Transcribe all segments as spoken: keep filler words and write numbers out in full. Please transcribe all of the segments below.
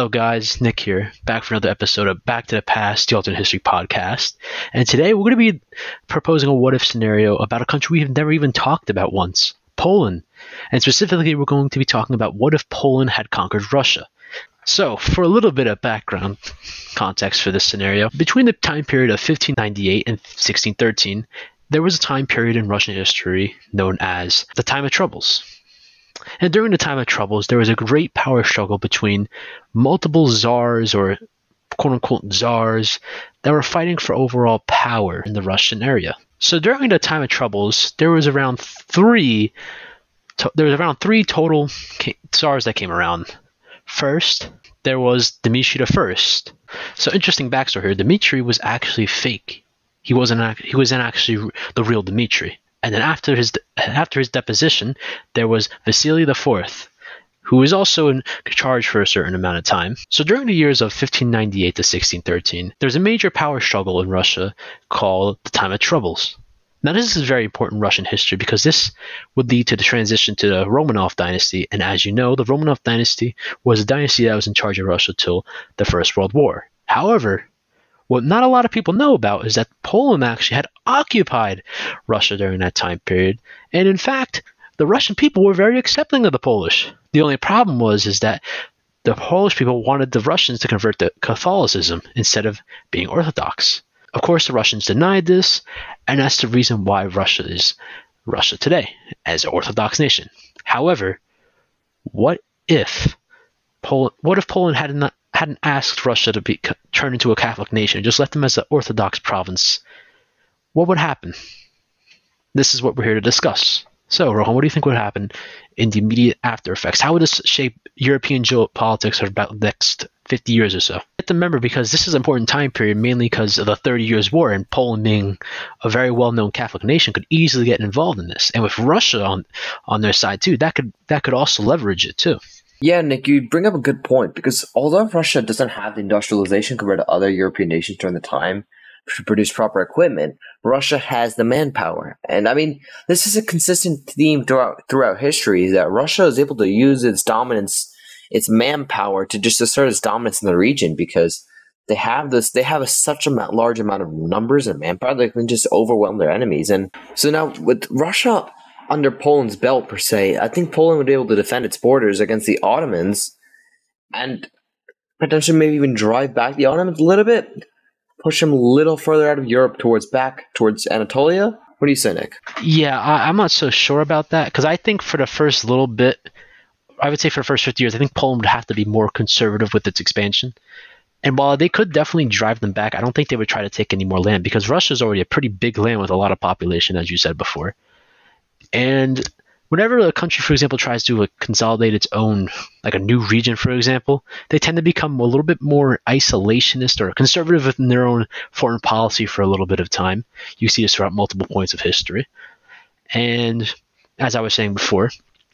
Hello guys, Nick here, back for another episode of Back to the Past, the Alternate History podcast. And today we're going to be proposing a what-if scenario about a country we've never even talked about once, Poland. And specifically, we're going to be talking about what if Poland had conquered Russia. So, for a little bit of background context for this scenario, between the time period of fifteen ninety-eight and sixteen thirteen, there was a time period in Russian history known as the Time of Troubles. And during the Time of Troubles, there was a great power struggle between multiple czars, or quote-unquote czars, that were fighting for overall power in the Russian area. So during the Time of Troubles, there was around three, to, there was around three total czars that came around. First, there was Dmitry the First. So interesting backstory here. Dmitry was actually fake. He wasn't. He wasn't actually the real Dmitry. And then after his after his deposition, there was Vasily the Fourth, who was also in charge for a certain amount of time. So during the years of fifteen ninety-eight to sixteen thirteen, there was a major power struggle in Russia called the Time of Troubles. Now this is very important in Russian history because this would lead to the transition to the Romanov dynasty. And as you know, the Romanov dynasty was a dynasty that was in charge of Russia till the First World War. However, what not a lot of people know about is that Poland actually had occupied Russia during that time period. And in fact, the Russian people were very accepting of the Polish. The only problem was is that the Polish people wanted the Russians to convert to Catholicism instead of being Orthodox. Of course, the Russians denied this, and that's the reason why Russia is Russia today, as an Orthodox nation. However, what if Poland, what if Poland had not hadn't asked Russia to be turned into a Catholic nation, just left them as an Orthodox province? What would happen? This is what we're here to discuss. So, Rohan, what do you think would happen in the immediate after effects? How would this shape European geopolitics for about the next fifty years or so? You have to remember, because this is an important time period, mainly because of the Thirty Years' War, and Poland being a very well-known Catholic nation could easily get involved in this. And with Russia on on their side too, that could that could also leverage it too. Yeah, Nick, you bring up a good point, because although Russia doesn't have the industrialization compared to other European nations during the time to produce proper equipment, Russia has the manpower. And I mean, this is a consistent theme throughout throughout history, that Russia is able to use its dominance, its manpower, to just assert its dominance in the region, because they have this, they have a, such a large amount of numbers and manpower that they can just overwhelm their enemies. And so now with Russia under Poland's belt, per se, I think Poland would be able to defend its borders against the Ottomans and potentially maybe even drive back the Ottomans a little bit, push them a little further out of Europe towards back towards Anatolia. What do you say, Nick? Yeah, I, I'm not so sure about that, because I think for the first little bit, I would say for the first fifty years, I think Poland would have to be more conservative with its expansion. And while they could definitely drive them back, I don't think they would try to take any more land, because Russia is already a pretty big land with a lot of population, as you said before. And whenever a country, for example, tries to like, consolidate its own, like a new region, for example, they tend to become a little bit more isolationist or conservative in their own foreign policy for a little bit of time. You see this throughout multiple points of history. And as I was saying before,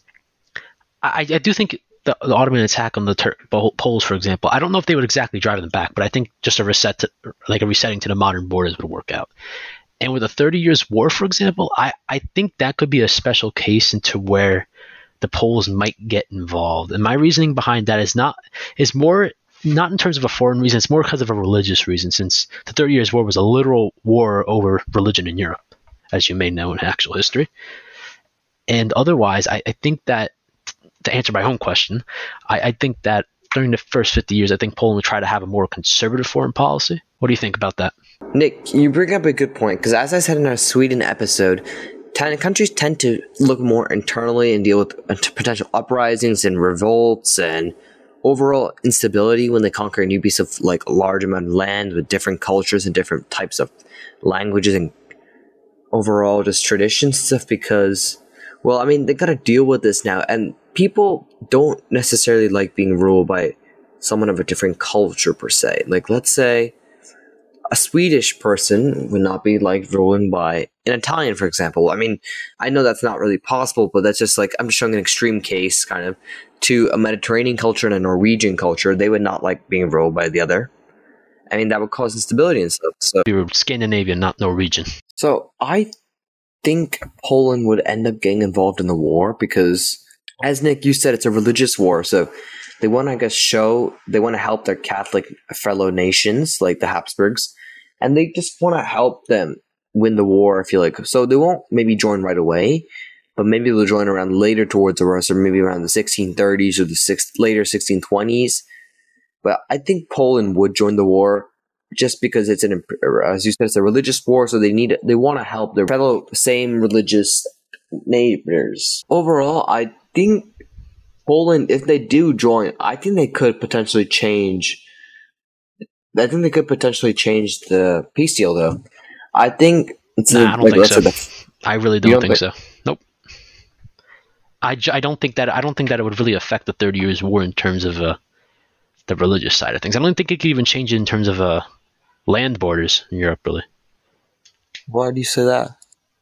I, I do think the, the Ottoman attack on the Tur- Poles, for example, I don't know if they would exactly drive them back, but I think just a reset, to, like a resetting to the modern borders would work out. And with the Thirty Years' War, for example, I, I think that could be a special case into where the Poles might get involved. And my reasoning behind that is not is more not in terms of a foreign reason, it's more because of a religious reason, since the Thirty Years' War was a literal war over religion in Europe, as you may know in actual history. And otherwise, I, I think that, to answer my own question, I, I think that during the first fifty years, I think Poland would try to have a more conservative foreign policy. What do you think about that? Nick, you bring up a good point, because as I said in our Sweden episode, t- countries tend to look more internally and deal with potential uprisings and revolts and overall instability when they conquer a new piece of like a large amount of land with different cultures and different types of languages and overall just traditions stuff, because, well, I mean, they got to deal with this now, and people don't necessarily like being ruled by someone of a different culture, per se. Like, let's say a Swedish person would not be like ruling by an Italian, for example. I mean, I know that's not really possible, but that's just like, I'm just showing an extreme case kind of to a Mediterranean culture and a Norwegian culture. They would not like being ruled by the other. I mean, that would cause instability and stuff. So We were Scandinavian, not Norwegian. So I think Poland would end up getting involved in the war because, as Nick, you said, it's a religious war. So they want to, I guess, show, they want to help their Catholic fellow nations like the Habsburgs, and they just want to help them win the war, I feel like. So they won't maybe join right away, but maybe they'll join around later towards the Rus, or maybe around the sixteen thirties or the six, later sixteen twenties. But I think Poland would join the war just because it's an, as you said, it's a religious war, so they need, they want to help their fellow same religious neighbors. Overall, I think Poland, if they do join, I think they could potentially change. I think they could potentially change the peace deal, though. I think it's nah, a, I don't like, think so. The, I really don't, don't think, think so. Nope. I, I don't think that I don't think that it would really affect the Thirty Years' War in terms of uh, the religious side of things. I don't think it could even change it in terms of uh, land borders in Europe, really. Why do you say that?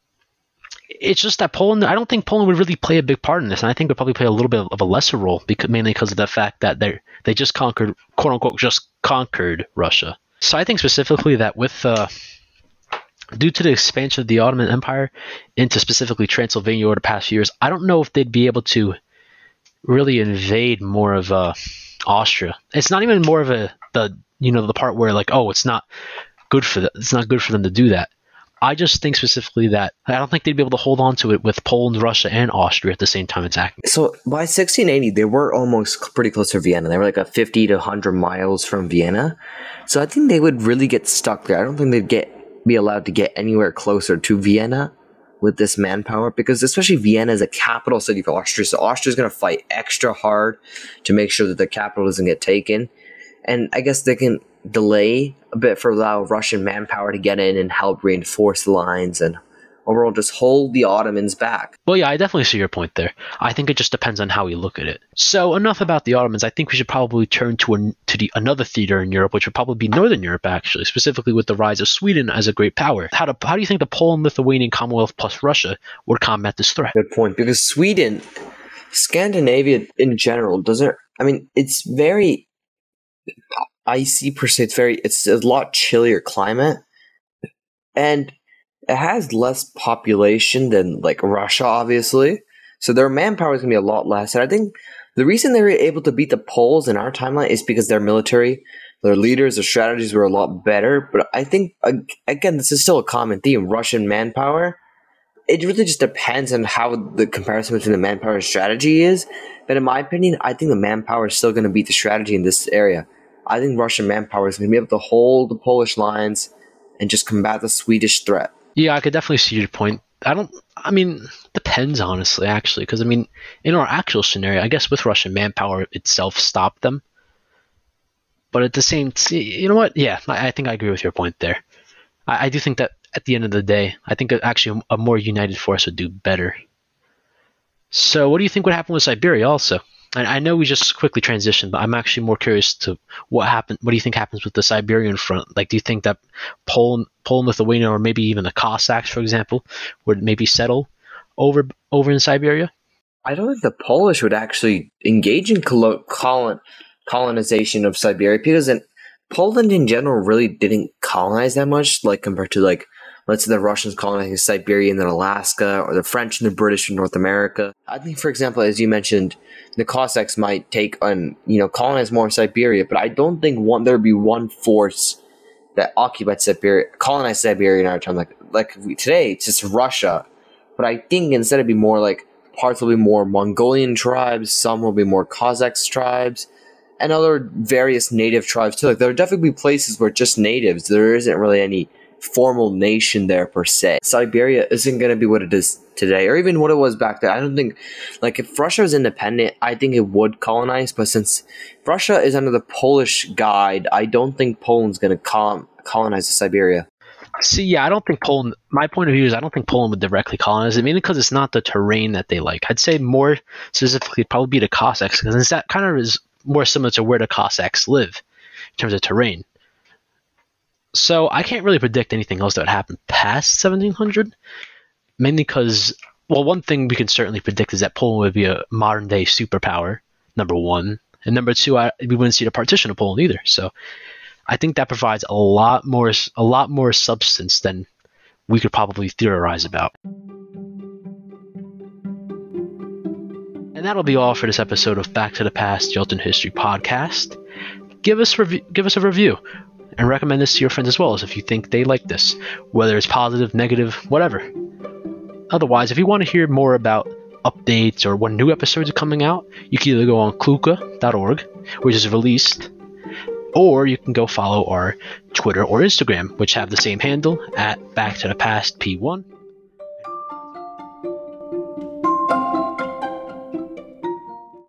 It's just that Poland, I don't think Poland would really play a big part in this, and I think would probably play a little bit of a lesser role, because mainly because of the fact that they they just conquered, quote unquote, just conquered Russia. So I think specifically that with, uh, due to the expansion of the Ottoman Empire into specifically Transylvania over the past years, I don't know if they'd be able to really invade more of uh, Austria. It's not even more of a the you know the part where like oh it's not good for them, it's not good for them to do that. I just think specifically that I don't think they'd be able to hold on to it with Poland, Russia, and Austria at the same time attacking. So by sixteen eighty, they were almost pretty close to Vienna. They were like a fifty to one hundred miles from Vienna. So I think they would really get stuck there. I don't think they'd get be allowed to get anywhere closer to Vienna with this manpower, because especially Vienna is a capital city for Austria. So Austria's going to fight extra hard to make sure that the capital doesn't get taken. And I guess they can delay a bit for allow Russian manpower to get in and help reinforce the lines and overall just hold the Ottomans back. Well, yeah, I definitely see your point there. I think it just depends on how we look at it. So enough about the Ottomans. I think we should probably turn to a, to the another theater in Europe, which would probably be Northern Europe, actually, specifically with the rise of Sweden as a great power. How, to, how do you think the Poland, Lithuanian Commonwealth plus Russia would combat this threat? Good point, because Sweden, Scandinavia in general, doesn't, I mean, it's very icy per se. It's very, it's a lot chillier climate, and it has less population than like Russia, obviously. So their manpower is going to be a lot less. And I think the reason they were able to beat the Poles in our timeline is because their military, their leaders, their strategies were a lot better. But I think, again, this is still a common theme, Russian manpower. It really just depends on how the comparison between the manpower and strategy is. But in my opinion, I think the manpower is still going to beat the strategy in this area. I think Russian manpower is going to be able to hold the Polish lines and just combat the Swedish threat. Yeah, I could definitely see your point. I don't, I mean, depends, honestly, actually, because, I mean, in our actual scenario, I guess with Russian manpower itself stopped them. But at the same, you know what? Yeah, I, I think I agree with your point there. I, I do think that at the end of the day, I think that actually a more united force would do better. So what do you think would happen with Siberia also? And I know we just quickly transitioned, but I'm actually more curious to what happened. What do you think happens with the Siberian front? Like, do you think that Poland, Poland, Lithuania, or maybe even the Cossacks, for example, would maybe settle over over in Siberia? I don't think the Polish would actually engage in colo- colon- colonization of Siberia, because in Poland in general really didn't colonize that much, like compared to like, let's say the Russians colonizing Siberia and then Alaska, or the French and the British in North America. I think, for example, as you mentioned, the Cossacks might take on, you know, colonize more of Siberia, but I don't think one there would be one force that occupied Siberia, colonized Siberia in our time. Like, like we, today, it's just Russia. But I think instead it'd be more like parts will be more Mongolian tribes, some will be more Cossacks tribes, and other various native tribes too. Like, there would definitely be places where just natives, there isn't really any formal nation there per se. Siberia isn't going to be what it is today, or even what it was back then. I don't think, like, if Russia was independent, I think it would colonize, but since Russia is under the Polish guide, I don't think Poland's going to col- colonize Siberia. See, yeah, I don't think Poland, my point of view is I don't think Poland would directly colonize it, mainly because it's not the terrain that they like. I'd say more specifically, it'd probably be the Cossacks, because that kind of is more similar to where the Cossacks live in terms of terrain. So I can't really predict anything else that would happen past seventeen hundred, mainly because, well, one thing we can certainly predict is that Poland would be a modern-day superpower, number one. And number two, I, we wouldn't see the partition of Poland either. So I think that provides a lot more, a lot more substance than we could probably theorize about. And that'll be all for this episode of Back to the Past, the Alternate History podcast. Give us rev- give us a review and recommend this to your friends as well, as if you think they like this, whether it's positive, negative, whatever. Otherwise, if you want to hear more about updates or when new episodes are coming out, you can either go on kluka dot org, which is released, or you can go follow our Twitter or Instagram, which have the same handle at Back to the Past P one.